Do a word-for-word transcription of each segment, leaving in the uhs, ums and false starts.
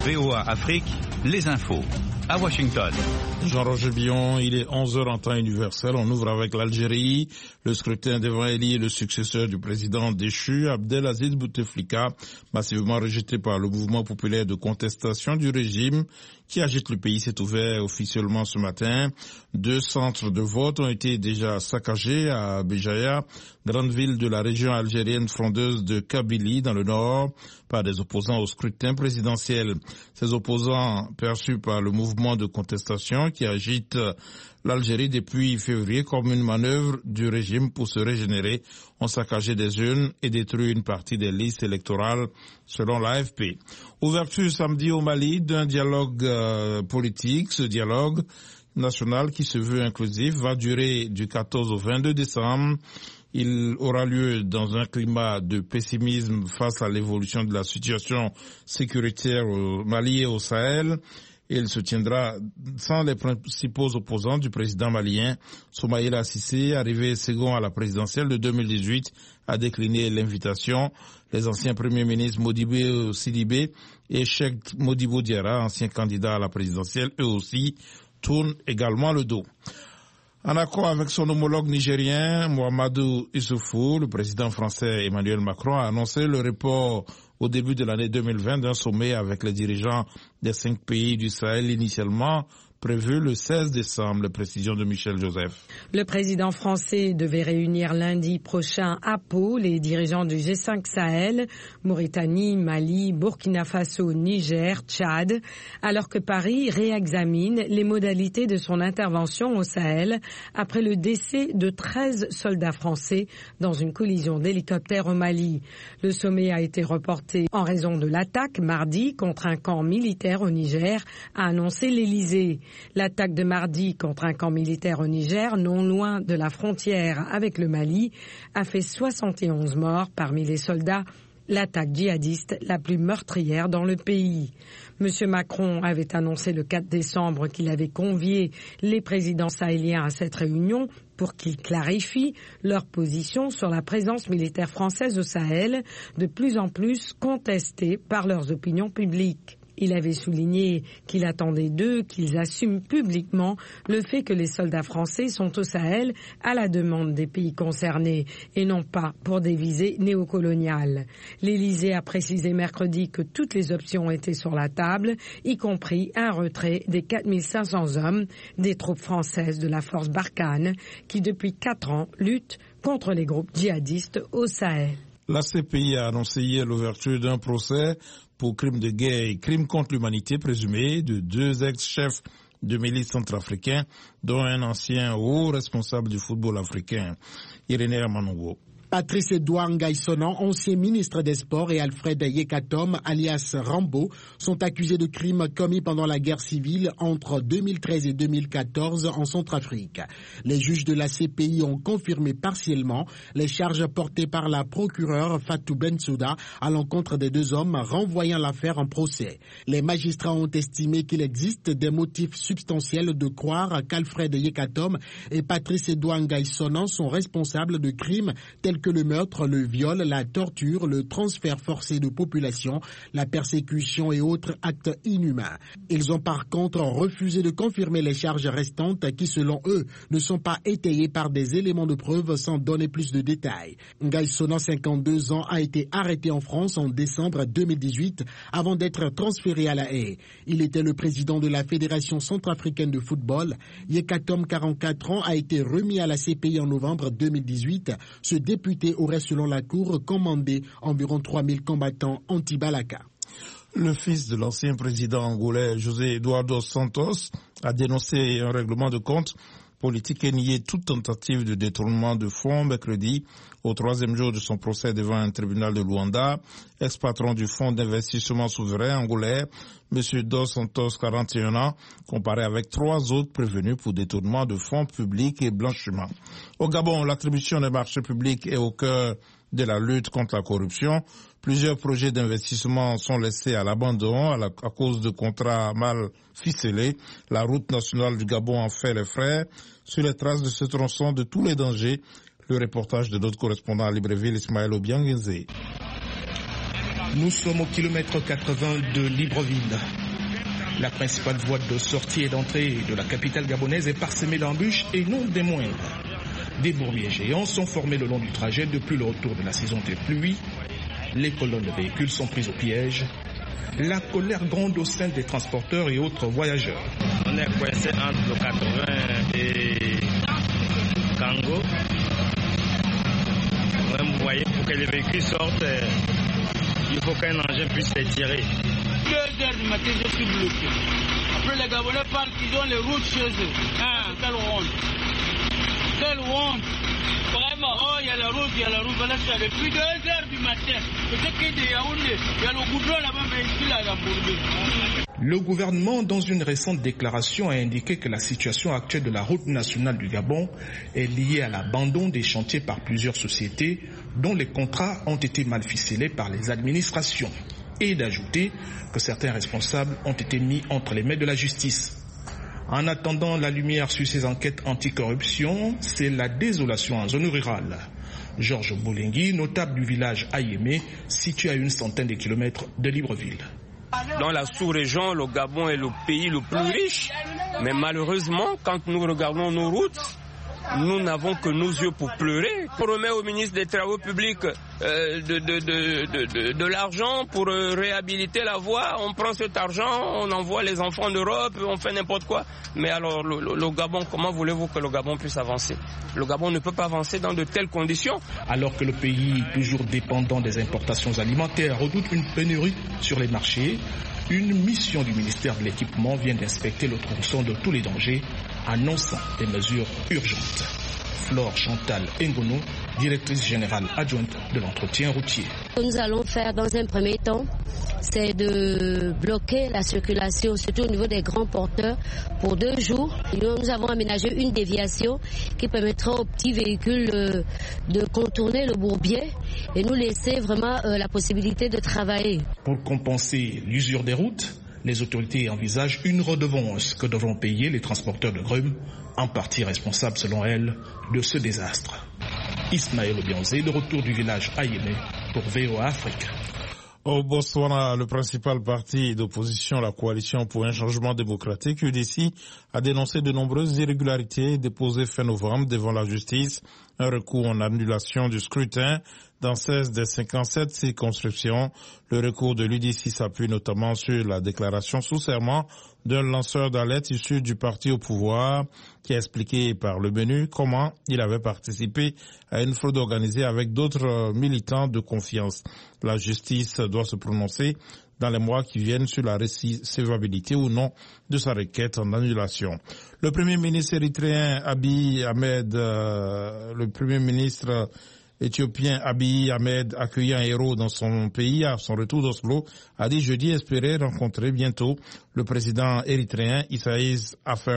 V O A Afrique, les infos. À Washington. Jean-Roger Billon, il est onze heures en temps universel. On ouvre avec l'Algérie. Le scrutin devant élire le successeur du président déchu, Abdelaziz Bouteflika, massivement rejeté par le mouvement populaire de contestation du régime qui agite le pays, s'est ouvert officiellement ce matin. Deux centres de vote ont été déjà saccagés à Béjaïa, grande ville de la région algérienne frondeuse de Kabylie, dans le nord, par des opposants au scrutin présidentiel. Ces opposants, perçus par le mouvement de contestation qui agite l'Algérie depuis février comme une manœuvre du régime pour se régénérer, ont saccagé des urnes et détruit une partie des listes électorales, selon l'A F P. Ouverture samedi au Mali d'un dialogue euh, politique. Ce dialogue national qui se veut inclusif va durer du quatorze au vingt-deux décembre. Il aura lieu dans un climat de pessimisme face à l'évolution de la situation sécuritaire au Mali et au Sahel. Il se tiendra sans les principaux opposants du président malien. Soumaïla Cissé, arrivé second à la présidentielle de deux mille dix-huit, a décliné l'invitation. Les anciens premiers ministres Modibo Sidibé et Cheikh Modibo Diarra, anciens candidats à la présidentielle, eux aussi, tournent également le dos. En accord avec son homologue nigérien, Mohamedou Issoufou, le président français Emmanuel Macron a annoncé le report au début de l'année deux mille vingt d'un sommet avec les dirigeants des cinq pays du Sahel initialement prévu le seize décembre. Précision de Michel Joseph. Le président français devait réunir lundi prochain à Pau les dirigeants du G cinq Sahel, Mauritanie, Mali, Burkina Faso, Niger, Tchad, alors que Paris réexamine les modalités de son intervention au Sahel après le décès de treize soldats français dans une collision d'hélicoptères au Mali. Le sommet a été reporté en raison de l'attaque mardi contre un camp militaire au Niger, a annoncé l'Élysée. L'attaque de mardi contre un camp militaire au Niger, non loin de la frontière avec le Mali, a fait soixante et onze morts parmi les soldats, l'attaque djihadiste la plus meurtrière dans le pays. Monsieur Macron avait annoncé le quatre décembre qu'il avait convié les présidents sahéliens à cette réunion pour qu'ils clarifient leur position sur la présence militaire française au Sahel, de plus en plus contestée par leurs opinions publiques. Il avait souligné qu'il attendait d'eux qu'ils assument publiquement le fait que les soldats français sont au Sahel à la demande des pays concernés et non pas pour des visées néocoloniales. L'Élysée a précisé mercredi que toutes les options étaient sur la table, y compris un retrait des quatre mille cinq cents hommes des troupes françaises de la force Barkhane qui depuis quatre ans luttent contre les groupes djihadistes au Sahel. La C P I a annoncé hier l'ouverture d'un procès pour crimes de guerre et crimes contre l'humanité présumés de deux ex-chefs de milices centrafricains, dont un ancien haut responsable du football africain, Irénée Amanongo. Patrice Edouard Ngaïsonan, ancien ministre des Sports, et Alfred Yekatom, alias Rambo, sont accusés de crimes commis pendant la guerre civile entre deux mille treize et deux mille quatorze en Centrafrique. Les juges de la C P I ont confirmé partiellement les charges portées par la procureure Fatou Bensouda à l'encontre des deux hommes, renvoyant l'affaire en procès. Les magistrats ont estimé qu'il existe des motifs substantiels de croire qu'Alfred Yekatom et Patrice Edouard Ngaïsonan sont responsables de crimes tels que le meurtre, le viol, la torture, le transfert forcé de population, la persécution et autres actes inhumains. Ils ont par contre refusé de confirmer les charges restantes qui, selon eux, ne sont pas étayées par des éléments de preuve sans donner plus de détails. Ngaïsonan, cinquante-deux ans, a été arrêté en France en décembre deux mille dix-huit avant d'être transféré à La Haye. Il était le président de la Fédération centrafricaine de football. Yekatom, quarante-quatre ans, a été remis à la C P I en novembre deux mille dix-huit. Ce député aurait, selon la Cour, commandé environ trois mille combattants anti-Balaka. Le fils de l'ancien président angolais José Eduardo Santos a dénoncé un règlement de compte politique et nié toute tentative de détournement de fonds mercredi, au troisième jour de son procès devant un tribunal de Luanda. Ex-patron du fonds d'investissement souverain angolais, M. Dos Santos, quarante et un ans, comparé avec trois autres prévenus pour détournement de fonds publics et blanchiment. Au Gabon, l'attribution des marchés publics est au cœur de la lutte contre la corruption. Plusieurs projets d'investissement sont laissés à l'abandon à, la, à cause de contrats mal ficelés. La route nationale du Gabon en fait les frais. Sur les traces de ce tronçon de tous les dangers, le reportage de notre correspondant à Libreville, Ismaël Obiangenzé. Nous sommes au kilomètre quatre-vingts de Libreville. La principale voie de sortie et d'entrée de la capitale gabonaise est parsemée d'embûches et non des moindres. Des bourbiers géants sont formés le long du trajet depuis le retour de la saison des pluies. Les colonnes de véhicules sont prises au piège. La colère gronde au sein des transporteurs et autres voyageurs. On est coincé entre le quatre-vingts et Kango. Vous voyez, pour que les véhicules sortent, il faut qu'un engin puisse les tirer. deux heures du matin, je suis bloqué. Après, les Gabonais parlent qu'ils ont les routes chez eux. Ah, quelle honte. Quelle honte. Vraiment. Oh, il y a la route, il y a la route. Voilà, ça depuis deux heures du matin. Peut-être qu'il y a Yaoundé. Il y a le goudron là-bas, mais ici, là, la Bourbe. Le gouvernement, dans une récente déclaration, a indiqué que la situation actuelle de la route nationale du Gabon est liée à l'abandon des chantiers par plusieurs sociétés dont les contrats ont été mal ficelés par les administrations. Et d'ajouter que certains responsables ont été mis entre les mains de la justice. En attendant la lumière sur ces enquêtes anticorruption, c'est la désolation en zone rurale. Georges Boulingui, notable du village Ayémé, situé à une centaine de kilomètres de Libreville. Dans la sous-région, le Gabon est le pays le plus riche. Mais malheureusement, quand nous regardons nos routes, nous n'avons que nos yeux pour pleurer. On remet au ministre des Travaux publics euh, de, de, de, de, de, de l'argent pour euh, réhabiliter la voie. On prend cet argent, on envoie les enfants en Europe, on fait n'importe quoi. Mais alors, le, le, le Gabon, comment voulez-vous que le Gabon puisse avancer? Le Gabon ne peut pas avancer dans de telles conditions. Alors que le pays, toujours dépendant des importations alimentaires, redoute une pénurie sur les marchés, une mission du ministère de l'Équipement vient d'inspecter le tronçon de tous les dangers, annonçant des mesures urgentes. Flore Chantal Ngono, directrice générale adjointe de l'entretien routier. Ce que nous allons faire dans un premier temps, c'est de bloquer la circulation, surtout au niveau des grands porteurs, pour deux jours. Nous avons aménagé une déviation qui permettra aux petits véhicules euh, de contourner le bourbier et nous laisser vraiment euh, la possibilité de travailler. Pour compenser l'usure des routes, les autorités envisagent une redevance que devront payer les transporteurs de grumes, en partie responsables selon elles de ce désastre. Ismaël Obianzé, de retour du village Ayémé pour V O A Afrique. Au Botswana, le principal parti d'opposition, la Coalition pour un changement démocratique, U D C, a dénoncé de nombreuses irrégularités déposées fin novembre devant la justice. Un recours en annulation du scrutin dans seize des cinquante-sept circonscriptions. Le recours de l'U D C s'appuie notamment sur la déclaration sous serment d'un lanceur d'alerte issu du parti au pouvoir qui a expliqué par le menu comment il avait participé à une fraude organisée avec d'autres militants de confiance. La justice doit se prononcer dans les mois qui viennent sur la recevabilité ou non de sa requête en annulation. Le Premier ministre érythréen Abiy Ahmed, euh, le Premier ministre éthiopien Abiy Ahmed, accueilli un héros dans son pays à son retour d'Oslo, a dit jeudi espérer rencontrer bientôt le président érythréen Issaïs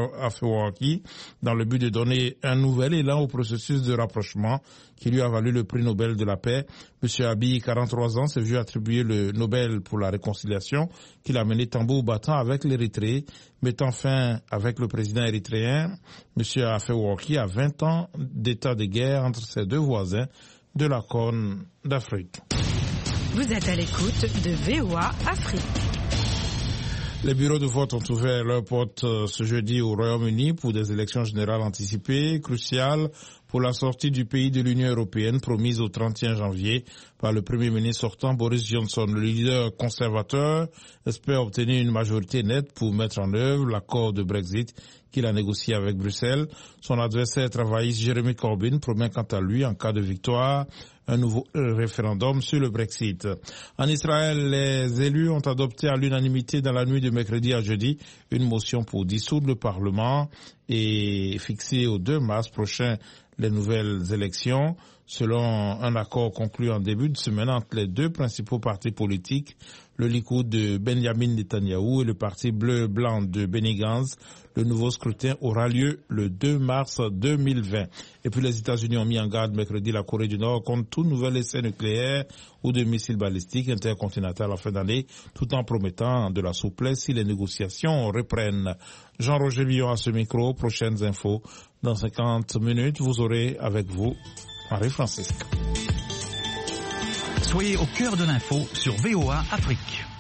Afewerki dans le but de donner un nouvel élan au processus de rapprochement qui lui a valu le prix Nobel de la paix. Monsieur Abiy, quarante-trois ans, s'est vu attribuer le Nobel pour la réconciliation qu'il a mené tambour battant avec l'Érythrée, mettant fin avec le président érythréen. Monsieur Afewerki a vingt ans d'état de guerre entre ses deux voisins de la Corne d'Afrique. Vous êtes à l'écoute de V O A Afrique. Les bureaux de vote ont ouvert leurs portes ce jeudi au Royaume-Uni pour des élections générales anticipées, cruciales pour la sortie du pays de l'Union européenne promise au trente et un janvier par le Premier ministre sortant Boris Johnson. Le leader conservateur espère obtenir une majorité nette pour mettre en œuvre l'accord de Brexit qu'il a négocié avec Bruxelles. Son adversaire travailliste Jeremy Corbyn promet quant à lui, en cas de victoire, un nouveau référendum sur le Brexit. En Israël, les élus ont adopté à l'unanimité dans la nuit de mercredi à jeudi une motion pour dissoudre le Parlement et fixer au deux mars prochain les nouvelles élections, selon un accord conclu en début de semaine entre les deux principaux partis politiques, le Likoud de Benjamin Netanyahou et le parti bleu-blanc de Benny Gantz. Le nouveau scrutin aura lieu le deux mars deux mille vingt. Et puis les États-Unis ont mis en garde mercredi la Corée du Nord contre tout nouvel essai nucléaire ou de missiles balistiques intercontinentaux à la fin d'année, tout en promettant de la souplesse si les négociations reprennent. Jean-Roger Villon à ce micro. Prochaines infos dans cinquante minutes. Vous aurez avec vous Marie-Francisque. Soyez au cœur de l'info sur V O A Afrique.